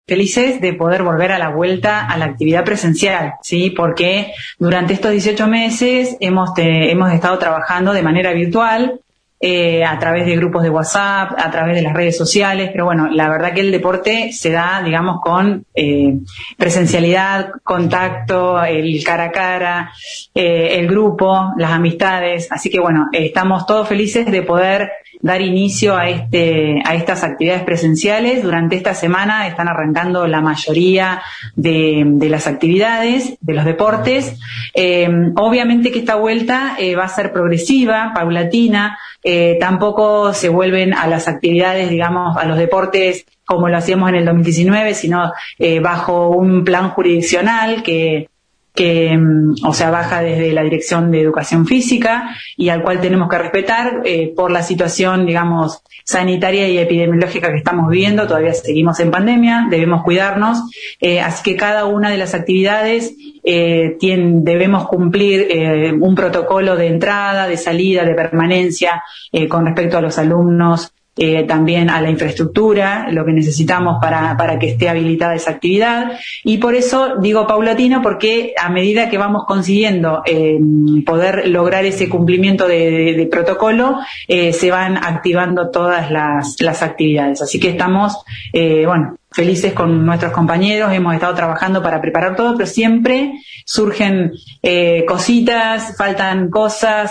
felices de poder volver a la vuelta a la actividad presencial, ¿sí? Porque durante estos 18 meses hemos estado trabajando de manera virtual, a través de grupos de WhatsApp, a través de las redes sociales, pero bueno, la verdad que el deporte se da, digamos, con presencialidad, contacto, el cara a cara, el grupo, las amistades, así que bueno, estamos todos felices de poder dar inicio a estas actividades presenciales. Durante esta semana están arrancando la mayoría de las actividades, de los deportes. Obviamente que esta vuelta va a ser progresiva, paulatina, tampoco se vuelven a las actividades, digamos, a los deportes como lo hacíamos en el 2019, sino bajo un plan jurisdiccional que o sea, baja desde la Dirección de Educación Física y al cual tenemos que respetar por la situación, digamos, sanitaria y epidemiológica que estamos viviendo. Todavía seguimos en pandemia, debemos cuidarnos, así que cada una de las actividades debemos cumplir un protocolo de entrada, de salida, de permanencia con respecto a los alumnos, también a la infraestructura, lo que necesitamos para que esté habilitada esa actividad. Y por eso digo paulatino, porque a medida que vamos consiguiendo poder lograr ese cumplimiento de protocolo, se van activando todas las actividades. Así que estamos, felices con nuestros compañeros, hemos estado trabajando para preparar todo, pero siempre surgen cositas, faltan cosas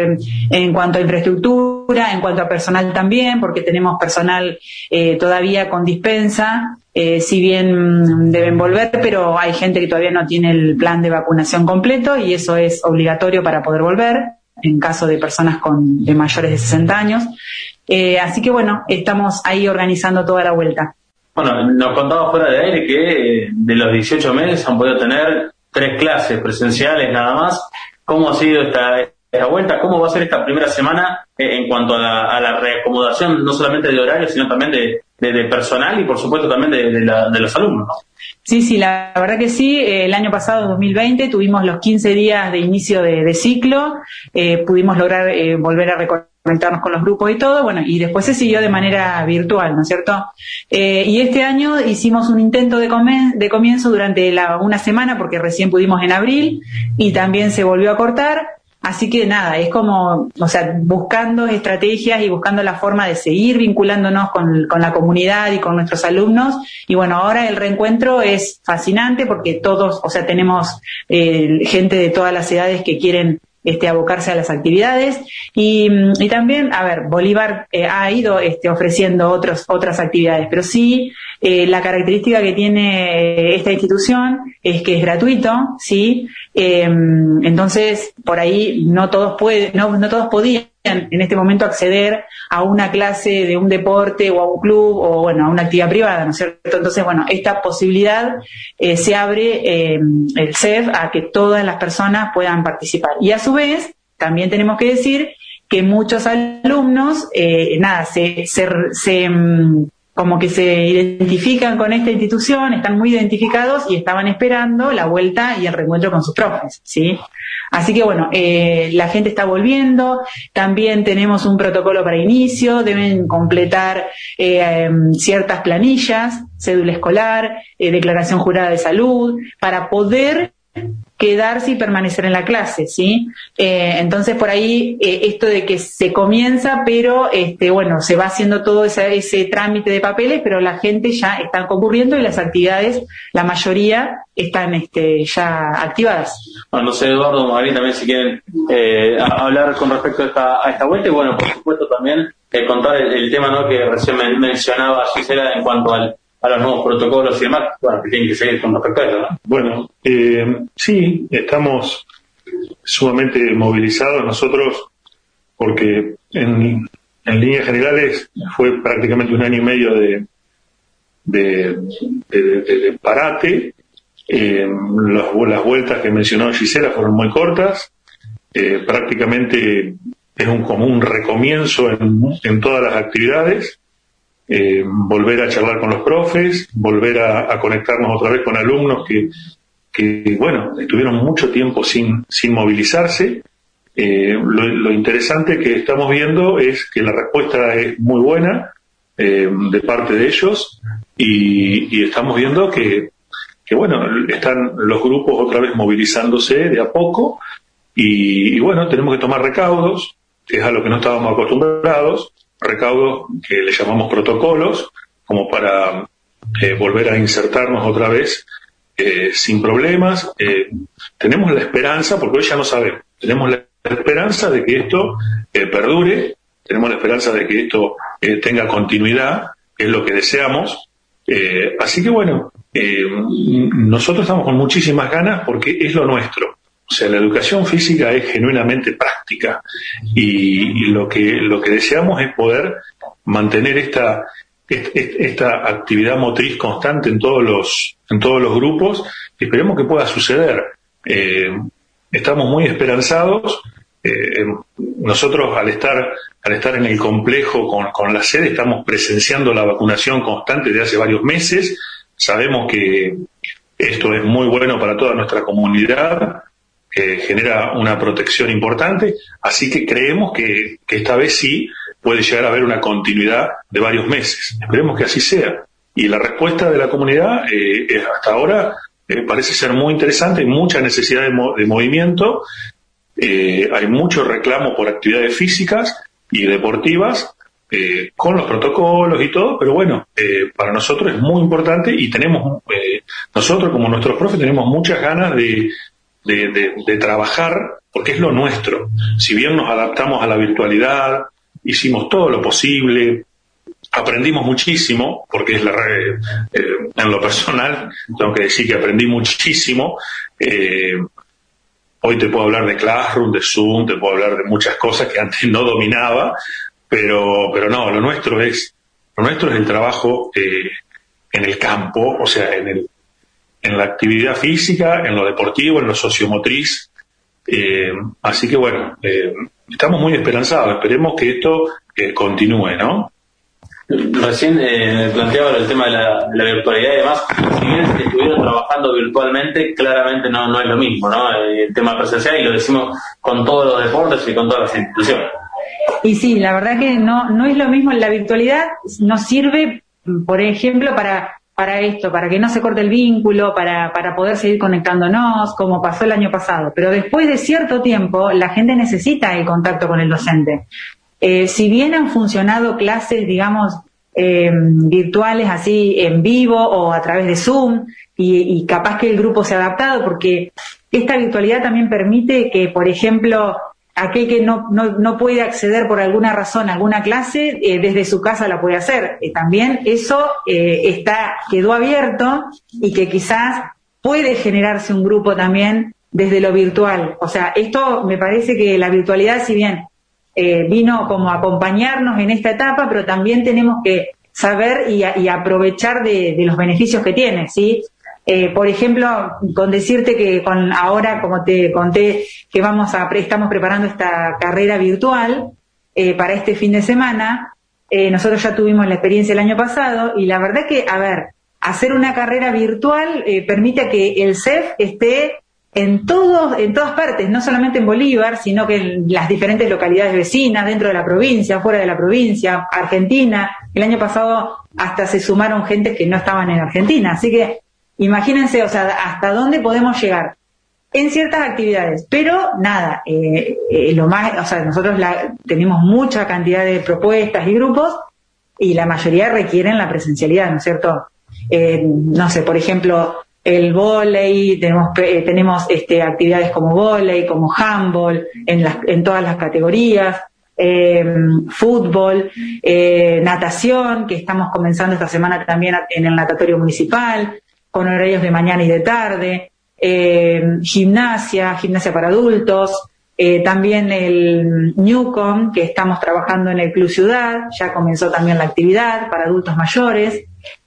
en cuanto a infraestructura, en cuanto a personal también, porque tenemos personal todavía con dispensa, si bien deben volver, pero hay gente que todavía no tiene el plan de vacunación completo y eso es obligatorio para poder volver, en caso de personas de mayores de 60 años. Así que bueno, estamos ahí organizando toda la vuelta. Bueno, nos contaba fuera de aire que de los 18 meses han podido tener 3 clases presenciales nada más. ¿Cómo ha sido esta vuelta? ¿Cómo va a ser esta primera semana en cuanto a la reacomodación, no solamente de horarios, sino también de personal y por supuesto también de los alumnos, ¿no? Sí, la verdad que sí. El año pasado, 2020, tuvimos los 15 días de inicio de ciclo, pudimos lograr volver a conectarnos con los grupos y todo, bueno, y después se siguió de manera virtual, ¿no es cierto? Y este año hicimos un intento de comienzo durante una semana, porque recién pudimos en abril, y también se volvió a cortar. Así que nada, es como, o sea, buscando estrategias y buscando la forma de seguir vinculándonos con la comunidad y con nuestros alumnos. Y bueno, ahora el reencuentro es fascinante porque todos, o sea, tenemos gente de todas las edades que quieren abocarse a las actividades y también, a ver, Bolívar ha ido ofreciendo otras actividades, pero sí la característica que tiene esta institución es que es gratuito, sí, entonces por ahí no todos podían en este momento acceder a una clase de un deporte o a un club o bueno, a una actividad privada, ¿no es cierto? Entonces, bueno, esta posibilidad se abre el CEF a que todas las personas puedan participar. Y a su vez, también tenemos que decir que muchos alumnos, como que se identifican con esta institución, están muy identificados y estaban esperando la vuelta y el reencuentro con sus profes, ¿sí? Así que bueno, la gente está volviendo, también tenemos un protocolo para inicio, deben completar ciertas planillas, cédula escolar, declaración jurada de salud, para poder quedarse y permanecer en la clase, ¿sí? Entonces por ahí esto de que se comienza, pero se va haciendo todo ese trámite de papeles, pero la gente ya está concurriendo y las actividades, la mayoría están ya activadas. Bueno, no sé, Eduardo, María, también si quieren hablar con respecto a esta vuelta y bueno, por supuesto también contar el tema, ¿no?, que recién mencionaba Gisela en cuanto a los nuevos protocolos y demás, bueno, que tienen que seguir con respecto a eso, ¿no? Bueno, sí, estamos sumamente movilizados nosotros porque en líneas generales fue prácticamente 1 año y medio de parate. Las vueltas que mencionó Gisela fueron muy cortas, prácticamente es como un recomienzo en todas las actividades. Volver a charlar con los profes, volver a conectarnos otra vez con alumnos que bueno, estuvieron mucho tiempo sin movilizarse. Lo interesante que estamos viendo es que la respuesta es muy buena de parte de ellos. y estamos viendo que bueno, están los grupos otra vez movilizándose de a poco y bueno, tenemos que tomar recaudos, que es a lo que no estábamos acostumbrados, recaudos que le llamamos protocolos, como para volver a insertarnos otra vez sin problemas. Tenemos la esperanza, porque hoy ya no sabemos, tenemos la esperanza de que esto perdure, tenemos la esperanza de que esto tenga continuidad, que es lo que deseamos. Así que bueno, nosotros estamos con muchísimas ganas porque es lo nuestro. O sea, la educación física es genuinamente práctica y lo que deseamos es poder mantener esta actividad motriz constante en todos los grupos. Esperemos que pueda suceder. Estamos muy esperanzados. Nosotros al estar en el complejo con la sede estamos presenciando la vacunación constante de hace varios meses. Sabemos que esto es muy bueno para toda nuestra comunidad, que genera una protección importante, así que creemos que esta vez sí puede llegar a haber una continuidad de varios meses. Esperemos que así sea. Y la respuesta de la comunidad hasta ahora parece ser muy interesante, hay mucha necesidad de movimiento, hay mucho reclamo por actividades físicas y deportivas, con los protocolos y todo, pero bueno, para nosotros es muy importante y tenemos, nosotros como nuestros profes tenemos muchas ganas de trabajar porque es lo nuestro. Si bien nos adaptamos a la virtualidad, hicimos todo lo posible, aprendimos muchísimo, porque es en lo personal, tengo que decir que aprendí muchísimo. Hoy te puedo hablar de Classroom, de Zoom, te puedo hablar de muchas cosas que antes no dominaba, pero no, lo nuestro es el trabajo en el campo, o sea, en la actividad física, en lo deportivo, en lo sociomotriz. Así que bueno, estamos muy esperanzados, esperemos que esto continúe, ¿no? Recién planteaba el tema de la virtualidad y demás. Si bien estuvieron trabajando virtualmente, claramente no es lo mismo, ¿no? El tema presencial, y lo decimos con todos los deportes y con todas las instituciones. Y sí, la verdad que no es lo mismo. La virtualidad nos sirve, por ejemplo, para esto, para que no se corte el vínculo, para poder seguir conectándonos, como pasó el año pasado. Pero después de cierto tiempo, la gente necesita el contacto con el docente. Si bien han funcionado clases, digamos, virtuales así en vivo o a través de Zoom, y capaz que el grupo se ha adaptado, porque esta virtualidad también permite que, por ejemplo, aquel que no puede acceder por alguna razón a alguna clase, desde su casa la puede hacer. También eso quedó abierto, y que quizás puede generarse un grupo también desde lo virtual. O sea, esto me parece que la virtualidad, si bien vino como a acompañarnos en esta etapa, pero también tenemos que saber y aprovechar de los beneficios que tiene, ¿sí? Por ejemplo, con decirte que ahora, como te conté, que estamos preparando esta carrera virtual para este fin de semana. Nosotros ya tuvimos la experiencia el año pasado, y la verdad que, hacer una carrera virtual permite que el CEF esté en todas partes, no solamente en Bolívar, sino que en las diferentes localidades vecinas, dentro de la provincia, fuera de la provincia, Argentina. El año pasado hasta se sumaron gentes que no estaban en Argentina, así que imagínense, o sea, hasta dónde podemos llegar en ciertas actividades. Pero nada, nosotros tenemos mucha cantidad de propuestas y grupos, y la mayoría requieren la presencialidad, ¿no es cierto? No sé, por ejemplo, el vóley, tenemos actividades como vóley, como handball, en todas las categorías, fútbol, natación, que estamos comenzando esta semana también en el natatorio municipal, con horarios de mañana y de tarde, gimnasia para adultos, también el Newcom, que estamos trabajando en el Club Ciudad, ya comenzó también la actividad para adultos mayores.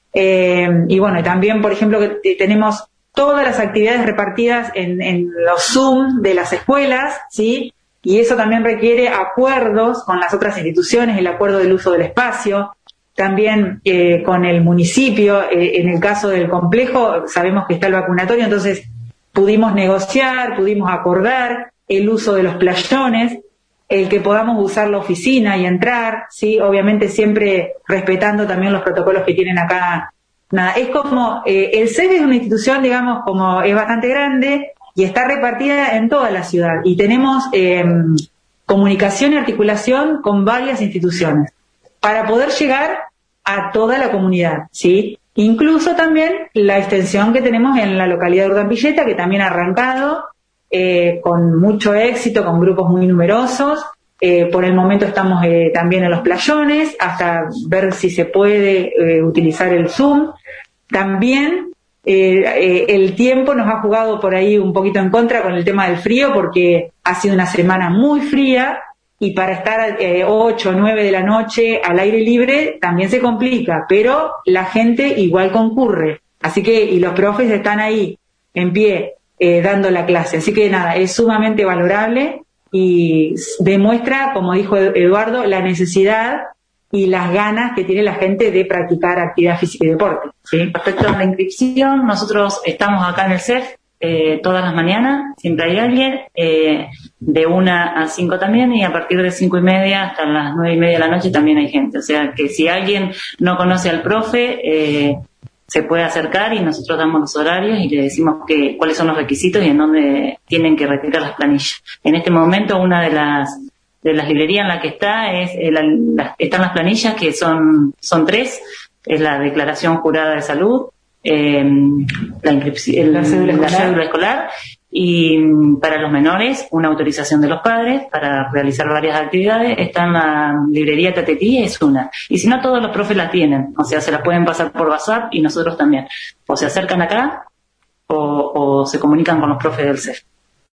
Y bueno, también, por ejemplo, que tenemos todas las actividades repartidas en los Zoom de las escuelas, ¿sí? Y eso también requiere acuerdos con las otras instituciones, el acuerdo del uso del espacio, también con el municipio. En el caso del complejo, sabemos que está el vacunatorio, entonces pudimos negociar, pudimos acordar el uso de los playones, el que podamos usar la oficina y entrar, ¿sí? Obviamente siempre respetando también los protocolos que tienen acá nada, es como, el CEF es una institución, digamos, como es bastante grande y está repartida en toda la ciudad. Y tenemos comunicación y articulación con varias instituciones para poder llegar a toda la comunidad, ¿sí? Incluso también la extensión que tenemos en la localidad de Urdampilleta, que también ha arrancado con mucho éxito, con grupos muy numerosos. Por el momento estamos también en los playones, hasta ver si se puede utilizar el Zoom. También el tiempo nos ha jugado por ahí un poquito en contra con el tema del frío, porque ha sido una semana muy fría y para estar 8 o 9 de la noche al aire libre también se complica, pero la gente igual concurre. Así que, y los profes están ahí en pie dando la clase. Así que nada, es sumamente valorable y demuestra, como dijo Eduardo, la necesidad y las ganas que tiene la gente de practicar actividad física y deporte, ¿sí? Respecto a la inscripción, nosotros estamos acá en el CEF todas las mañanas, siempre hay alguien, de 1 a 5 también, y a partir de 5:30 hasta las 9:30 de la noche también hay gente. O sea que si alguien no conoce al profe, se puede acercar y nosotros damos los horarios y le decimos cuáles son los requisitos y en dónde tienen que retirar las planillas. En este momento una de las librerías en la que está están las planillas, que son 3, es la declaración jurada de salud, la cédula escolar, y para los menores una autorización de los padres para realizar varias actividades. Está en la librería Tatetí, es una, y si no, todos los profes la tienen, o sea, se la pueden pasar por WhatsApp y nosotros también, o se acercan acá o se comunican con los profes del CEF.